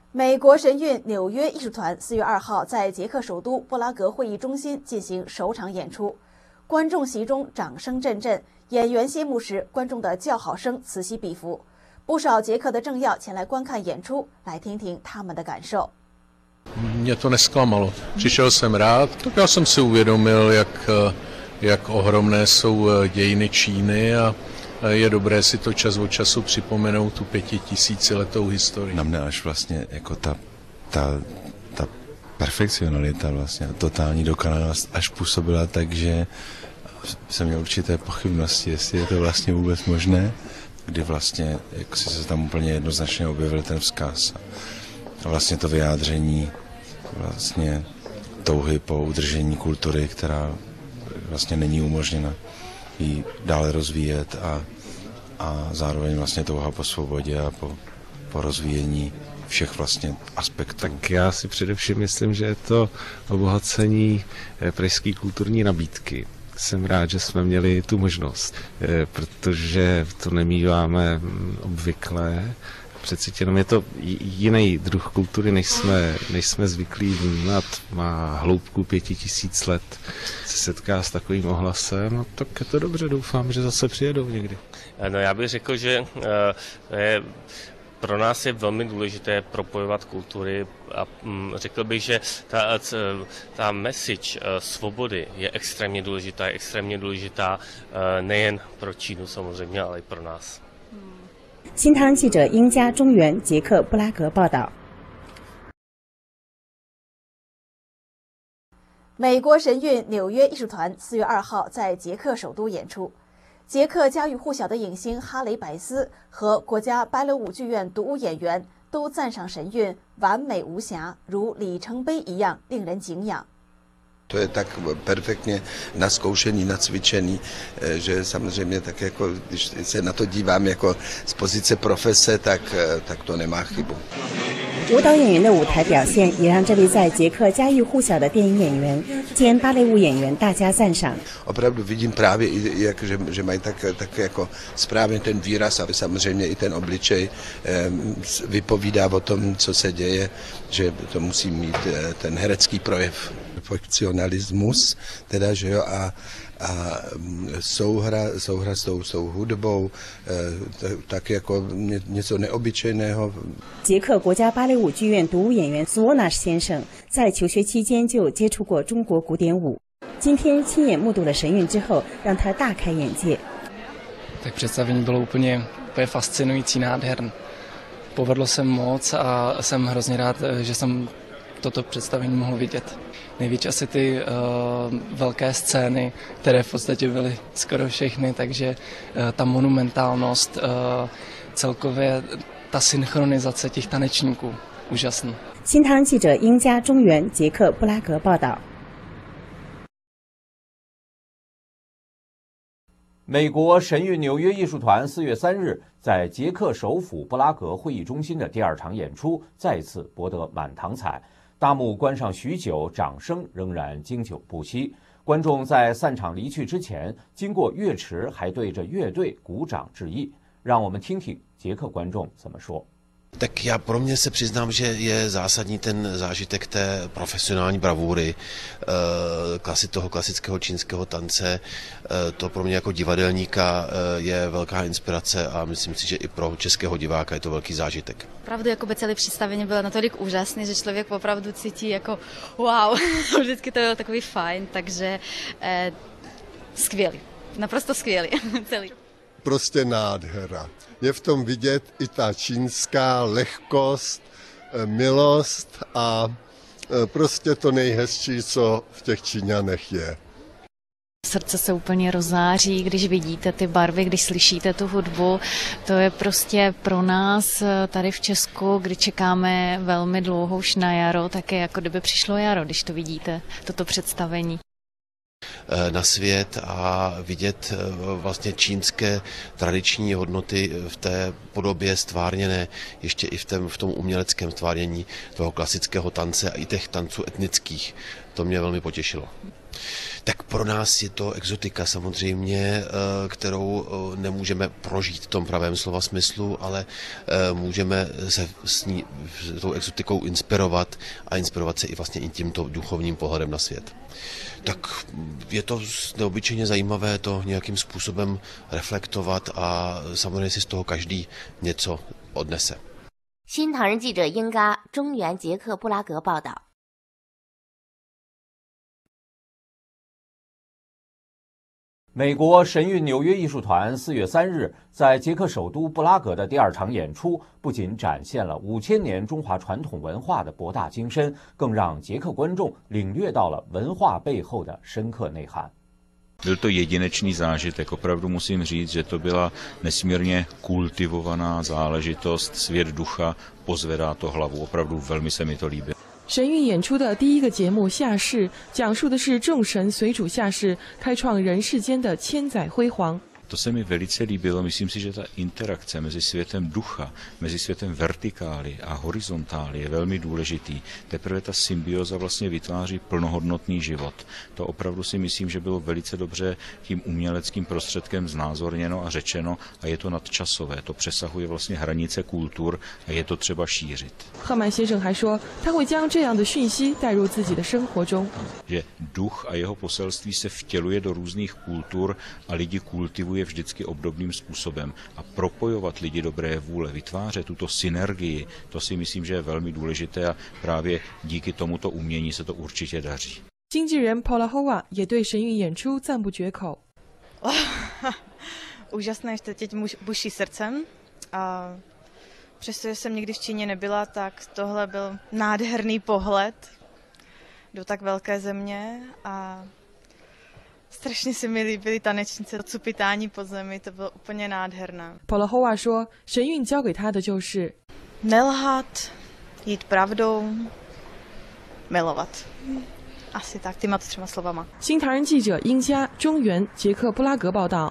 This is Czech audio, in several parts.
美国神韵纽约艺术团4月2号在捷克首都布拉格会议中心进行首场演出，观众席中掌声阵阵，演员谢幕时，观众的叫好声此起彼伏。不少捷克的政要前来观看演出，来听听他们的感受。 Mě to nesklamalo. Přišel jsem rád, tak já jsem si uvědomil, jak ohromné jsou dějiny Číny a je dobré si to čas od času připomenout tu 5000letou historii. Na mne až vlastně jako ta perfekcionalita, vlastně totální dokonalost až působila tak, že jsem měl určité pochybnosti, jestli je to vlastně vůbec možné, kdy vlastně jako si se tam úplně jednoznačně objevil ten vzkaz a vlastně to vyjádření vlastně touhy po udržení kultury, která vlastně není umožněna ji dále rozvíjet a zároveň vlastně touha po svobodě a po rozvíjení všech vlastně aspektů. Tak já si především myslím, že je to obohacení pražské kulturní nabídky. Jsem rád, že jsme měli tu možnost, protože to nemíváme obvykle. Přeci jenom je to jiný druh kultury, než jsme zvyklí vnímat. Má hloubku 5000 let. Se setká s takovým ohlasem, no tak je to dobře, doufám, že zase přijedou někdy. No já bych řekl, že pro nás je velmi důležité propojovat kultury a řekl bych, že ta message svobody je extrémně důležitá nejen pro Čínu samozřejmě, ale i pro nás. 新唐人记者英家中原捷克布拉格报道。美国神韵纽约艺术团4月2号在捷克首都演出，捷克家喻户晓的影星哈雷·白斯和国家芭蕾舞剧院独舞演员都赞赏神韵完美无瑕，如里程碑一样令人敬仰。 To je tak perfektně naskoušený, nacvičený, že samozřejmě tak jako, když se na to dívám jako z pozice profese, tak to nemá chybu. 舞蹈演员的舞台表现也让这位在捷克家喻户晓的电影演员兼芭蕾舞演员大加赞赏。 Opravdu vidím právě, že mají tak jako správně ten výraz a samozřejmě i ten obličej vypovídá o tom, co se děje, že to musí mít ten herecký projev. Perfekcionalismus, teda, že jo, a souhra s tou hudbou, tak jako něco neobyčejného. 捷克国家芭蕾舞剧院独舞演员苏沃纳先生在求学期间就接触过中国古典舞，今天亲眼目睹了神韵之后，让他大开眼界。 Tak představení bylo úplně fascinující, nádherné. Povedlo se moc a jsem hrozně rád, že jsem toto představení mohl vidět. Nejvíc asi ty velké scény, které v podstatě byly skoro všechny, takže ta monumentálnost, celkově ta synchronizace těch tanečníků, úžasný. 新唐人记者英家中原捷克布拉格报道。 美国神韵纽约艺术团4月3日在捷克首府布拉格会议中心的第2场演出再次博得满堂彩。 大幕关上许久，掌声仍然经久不息。观众在散场离去之前，经过乐池，还对着乐队鼓掌致意。让我们听听捷克观众怎么说。 Tak já pro mě se přiznám, že je zásadní ten zážitek té profesionální bravúry, toho klasického čínského tance. To pro mě jako divadelníka je velká inspirace a myslím si, že i pro českého diváka je to velký zážitek. Opravdu jakoby celé představení bylo natolik úžasné, že člověk opravdu cítí jako wow, vždycky to bylo takový fajn, takže skvělý, naprosto skvělý celý. Prostě nádhera. Je v tom vidět i ta čínská lehkost, milost a prostě to nejhezčí, co v těch Číňanech je. Srdce se úplně rozáří, když vidíte ty barvy, když slyšíte tu hudbu. To je prostě pro nás tady v Česku, kdy čekáme velmi dlouho už na jaro, tak je jako kdyby přišlo jaro, když to vidíte, toto představení. Na svět a vidět vlastně čínské tradiční hodnoty v té podobě stvárněné, ještě i v tom uměleckém stvárnění toho klasického tance a i těch tanců etnických. To mě velmi potěšilo. tak pro nás je to exotika samozřejmě, kterou nemůžeme prožít v tom pravém slova smyslu, ale můžeme se s ní, tou exotikou inspirovat a inspirovat se i vlastně i tímto duchovním pohledem na svět. Tak je to neobyčejně zajímavé to nějakým způsobem reflektovat a samozřejmě si z toho každý něco odnese. 新唐人记者英嘎，中原捷克布拉格报道。 美国神韵纽约艺术团4月3日在捷克首都布拉格的第2场演出，不仅展现了5000年中华传统文化的博大精深，更让捷克观众领略到了文化背后的深刻内涵。 Byl to jedinečný zážitek, opravdu musím říct, že to byla nesmírně kultivovaná záležitost, svět ducha, pozvedá to hlavu, opravdu velmi se mi to líbilo. 神韵演出的第一个节目下世，讲述的是众神随主下世，开创人世间的千载辉煌。 To se mi velice líbilo, myslím si, že ta interakce mezi světem ducha, mezi světem vertikály a horizontály je velmi důležitý. Teprve ta symbioza vlastně vytváří plnohodnotný život. To opravdu si myslím, že bylo velice dobře tím uměleckým prostředkem znázorněno a řečeno a je to nadčasové. To přesahuje vlastně hranice kultur a je to třeba šířit. 赫曼先生还说，他会将这样的讯息带入自己的生活中。 Že duch a jeho poselství se vtěluje do různých kultur a lidi kultivují vždycky obdobným způsobem a propojovat lidi dobré vůle, vytvářet tuto synergii, to si myslím, že je velmi důležité a právě díky tomuto umění se to určitě daří. 经纪人 Paula Hova 也对神韵演出赞不绝口。 Úžasné, že teď buší srdcem. A přestože jsem nikdy v Číně nebyla, tak tohle byl nádherný pohled do tak velké země a strašně se mi líbily tanečnice, cupitání po zemi, to bylo úplně nádherné. Paula Hova 说，神韵教给他的就是 nelhat, jít pravdou, milovat. Asi tak, těma 3 slovama. 新唐人记者英佳，中原捷克布拉格报道。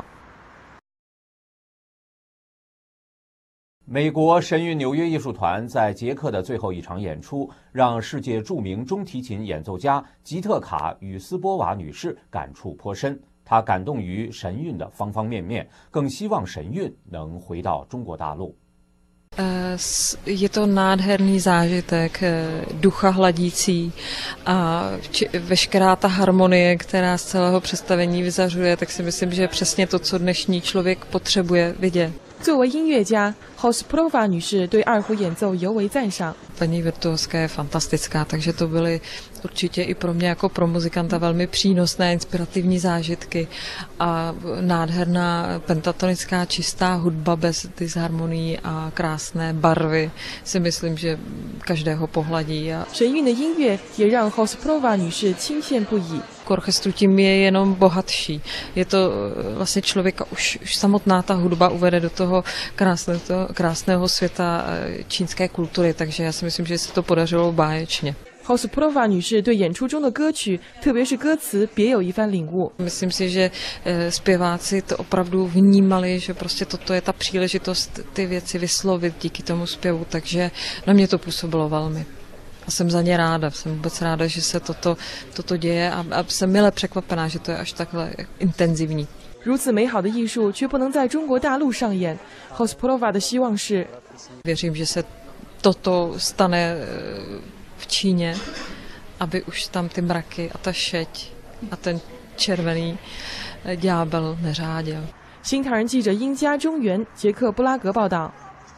美国神韵纽约艺术团在捷克的最后一场演出，让世界著名中提琴演奏家吉特卡与斯波瓦女士感触颇深。她感动于神韵的方方面面，更希望神韵能回到中国大陆。 Je to nádherný zážitek, ducha hladící a veškerá ta harmonie, která z celého představení vyzařuje, tak si myslím, že je přesně to, co dnešní člověk potřebuje vidět. 作为音乐家 Hosprova 女士对二胡演奏尤为赞赏。 Paní virtuózka je fantastická, takže to byly určitě i pro mě jako pro muzikanta velmi přínosné, inspirativní zážitky a nádherná pentatonická čistá hudba bez disharmonií a krásné barvy si myslím, že každého pohladí. 神韵的音乐也让 Hosprova 女士钦羡不已。 K orchestru tím je jenom bohatší. Je to vlastně člověka už samotná ta hudba uvede do toho krásného světa čínské kultury, takže já si myslím, že se to podařilo báječně. Hosprova 女士对演出中的歌曲，特别是歌词，别有一番领悟。 Myslím si, že zpěváci to opravdu vnímali, že prostě toto je ta příležitost ty věci vyslovit díky tomu zpěvu, takže na mě to působilo velmi. A jsem za ně ráda, jsem vůbec ráda, že se toto děje a jsem mile překvapená, že to je až takhle intenzivní. 如此美好的艺术却不能在中国大陆上演 ，Hosprova 的希望是。 Věřím, že se toto stane v Číně, aby už tam ty mraky a ta šeť a ten červený ďábel neřáděl. 新唐人记者英佳中原捷克布拉格报道。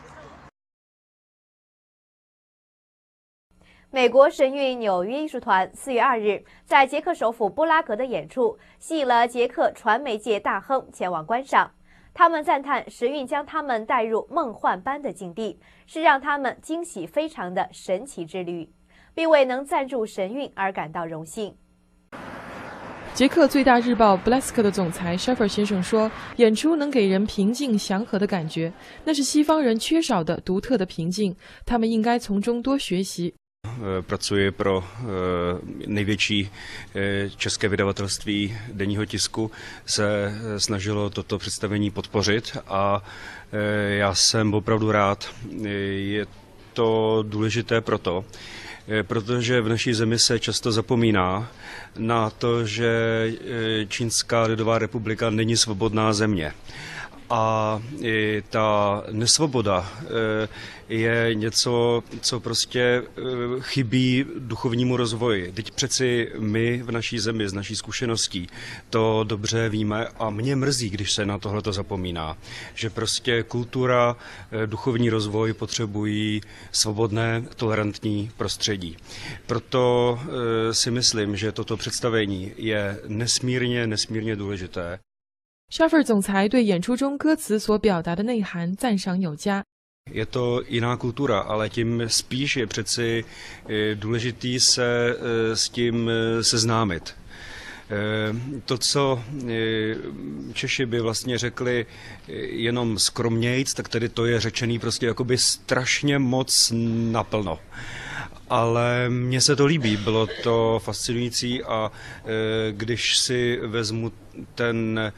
美国神韵纽约艺术团4月2日在捷克首府布拉格的演出，吸引了捷克传媒界大亨前往观赏。他们赞叹神韵将他们带入梦幻般的境地，是让他们惊喜非常的神奇之旅，并为能赞助神韵而感到荣幸。 捷克最大日报 Blesk 的总裁 Schaffer 先生说：“演出能给人平静祥和的感觉，那是西方人缺少的独特的平静，他们应该从中多学习。” Pracuji pro největší české vydavatelství denního tisku, se snažilo toto představení podpořit a já jsem opravdu rád. Je to důležité proto, protože v naší zemi se často zapomíná na to, že Čínská lidová republika není svobodná země. A i ta nesvoboda je něco, co prostě chybí duchovnímu rozvoji. Teď přeci my v naší zemi z naší zkušeností to dobře víme a mě mrzí, když se na tohleto zapomíná. Že prostě kultura, duchovní rozvoj potřebují svobodné, tolerantní prostředí. Proto si myslím, že toto představení je nesmírně důležité. Schaffer 总裁对演出中歌词所表达的内涵赞赏有加。 Je to jiná kultura, ale tím spíš je přeci důležitý se s tím seznámit. To, co Češi by vlastně řekli jenom skromnějc, tak tedy to je řečený prostě jakoby strašně moc naplno. Ale mně se to líbí, bylo to fascinující a když si vezmu ten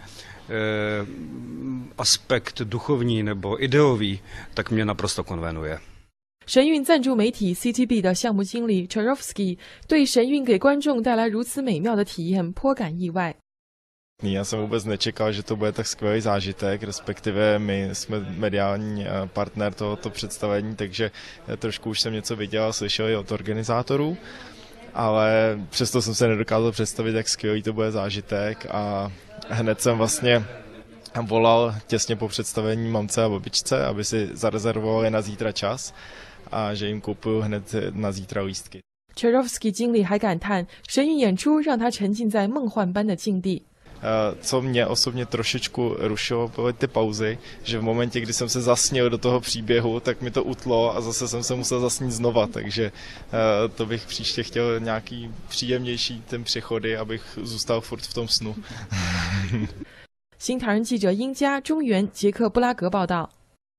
aspekt duchovní nebo ideový, tak mě naprosto konvenuje. 神韵赞助媒体 CTB 的项目经理 Charovsky 对神韵给观众带来如此美妙的体验颇感意外。 Já jsem vůbec nečekal, že to bude tak skvělý zážitek, respektive my jsme mediální partner tohoto představení, takže trošku už jsem něco viděl a slyšel i od organizátorů, ale přesto jsem se nedokázal představit, jak skvělý to bude zážitek a hned jsem vlastně volal těsně po představení mamce a babičce, aby si zarezervovali na zítra čas a že jim koupuju hned na zítra lístky. Charovsky 经理还感叹，神韵演出让他沉浸在梦幻般的境地。 Co mě osobně trošičku rušilo, byly ty pauzy, že v momentě, kdy jsem se zasnil do toho příběhu, tak mi to utlo a zase jsem se musel zasnít znova, takže to bych příště chtěl nějaký příjemnější ten přechody, abych zůstal furt v tom snu. 新唐人记者英佳、中原、捷克布拉格报道。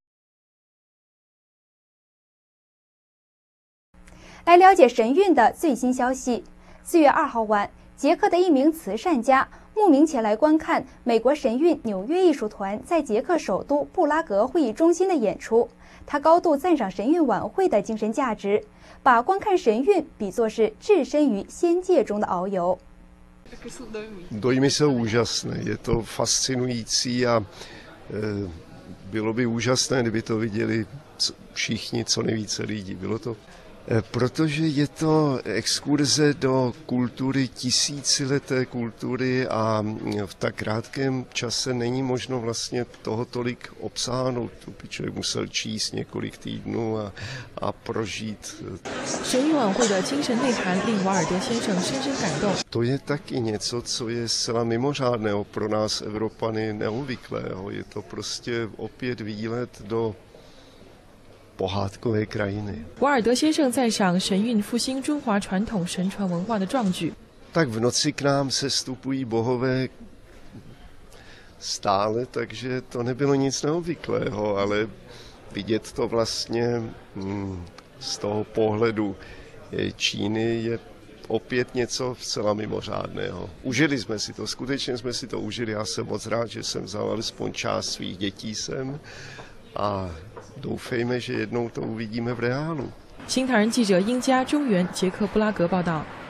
来了解神韵的最新消息。4月2号晚，捷克的一名慈善家慕名前来观看美国神韵纽约艺术团在捷克首都布拉格会议中心的演出。他高度赞赏神韵晚会的精神价值，把观看神韵比作是置身于仙界中的遨游。 Dojmy jsou úžasné, je to fascinující a bylo by úžasné, kdyby to viděli všichni, co nejvíce lidí. Bylo to, protože je to exkurze do kultury, tisícileté kultury a v tak krátkém čase není možno vlastně toho tolik obsáhnout. To by člověk musel číst několik týdnů a prožít. 神韵晚会的精神内涵令瓦尔德先生深深感动。 To je taky něco, co je zcela mimořádného pro nás Evropany neobvyklého. Je to prostě opět výlet do pohádkové krajiny. 瓦尔德先生赞赏神韵复兴中华传统神传文化的壮举。 Tak v noci k nám sestupují bohové stále, takže to nebylo nic neobvyklého, ale vidět to vlastně z toho pohledu Číny je opět něco zcela mimořádného. Užili jsme si to, skutečně jsme si to užili. Já jsem moc rád, že jsem vzal alespoň část svých dětí sem a doufejme, že jednou to uvidíme v reálu. 新唐人记者英佳、中原、捷克布拉格报道。